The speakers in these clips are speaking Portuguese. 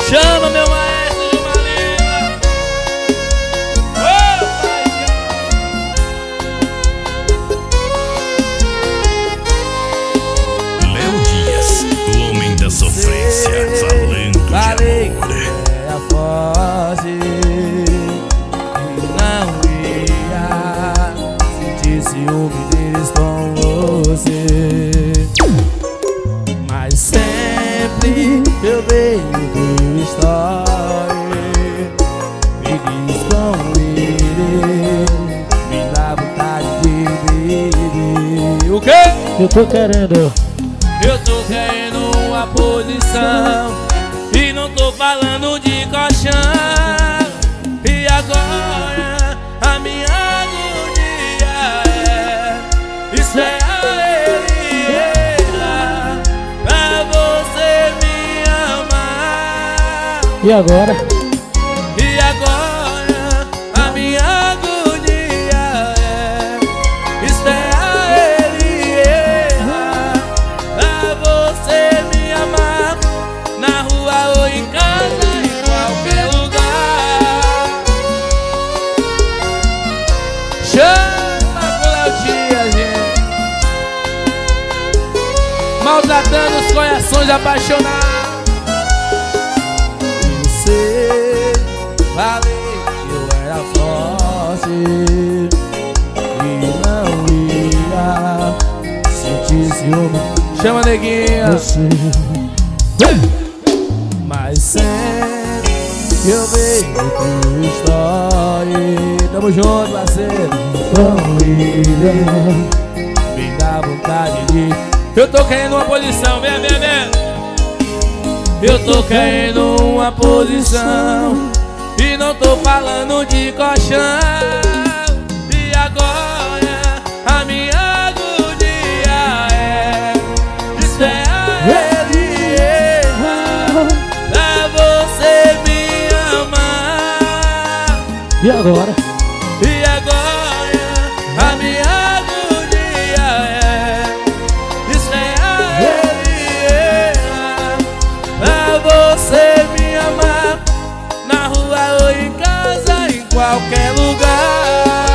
Chama meu maestro de Malina. Léo Dias, o homem da sofrência, falando Falei de amor. que era forte e não ia sentir ciúme deles com você. Mas sempre eu vejo teu story, me diz com ele, me dá vontade de beber. O quê? Eu tô querendo uma posição e não tô falando de colchão. E agora a minha agonia é isso é a ele pra você me amar. E agora? E agora a minha agonia é isso é a ele pra você me amar. Na rua ou em casa, em qualquer lugar. Chama com Léo Dias, gente. Maltratando os corações apaixonados. Você falei que eu era forte e não ia sentir ciúme. Chama, neguinha. Você. Mas sempre eu vejo teu story. Tamo junto, parceiro. Com ele. Me dá vontade de... Eu tô querendo uma posição, vem. Eu tô querendo uma posição e não tô falando de colchão. E agora a minha agonia é isso é a ele pra você me amar. E agora? E agora a minha agonia é isso é a ele pra você me amar. Na rua ou em casa, em qualquer lugar.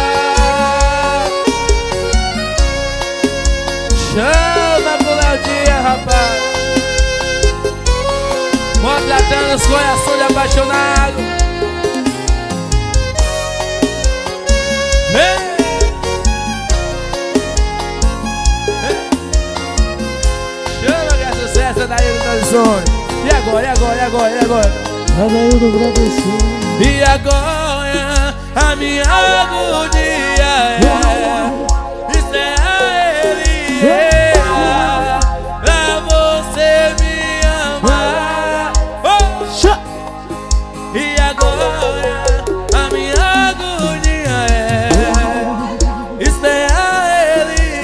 Chama com Léo Dias, rapaz. Maltratando os corações apaixonados. Chama que é sucesso da Ilha das Ações. E agora? Mas aí eu do Brasil. E agora a minha agonia é isso é a ele pra você me amar. E agora a minha agonia é isso é a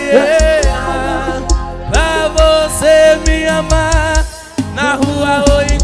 ele pra você me amar. Na rua ou em